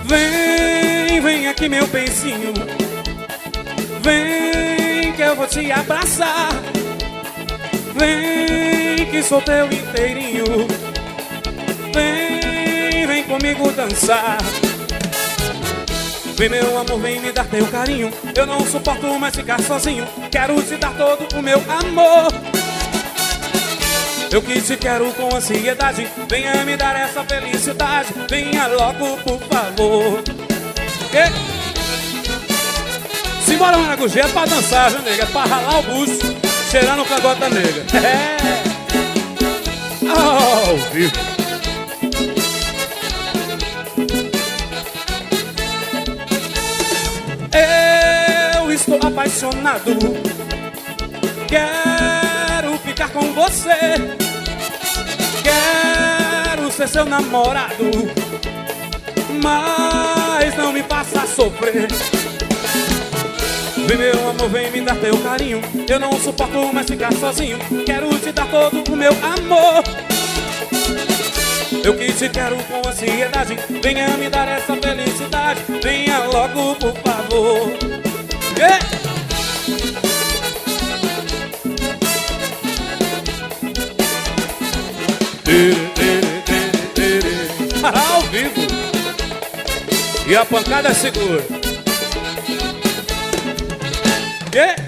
Vem, vem aqui meu peizinho, vem que eu vou te abraçar. Vem que sou teu inteirinho, vem, vem comigo dançar. Vem meu amor, vem me dar teu carinho, eu não suporto mais ficar sozinho, quero te dar todo o meu amor. Eu que te quero com ansiedade, venha me dar essa felicidade, venha logo por favor. Simbora, Maracujá, é pra dançar, viu, nega? É pra ralar o bucho, cheirando o cangote da nega. Ao vivo. Eu estou apaixonado, quero ficar com você, quero ser seu namorado, mas não me faça sofrer. Vem meu amor, vem me dar teu carinho, eu não suporto mais ficar sozinho, quero te dar todo o meu amor. Eu que te quero com ansiedade, venha me dar essa felicidade, venha logo por favor. Ao vivo. E a pancada segura.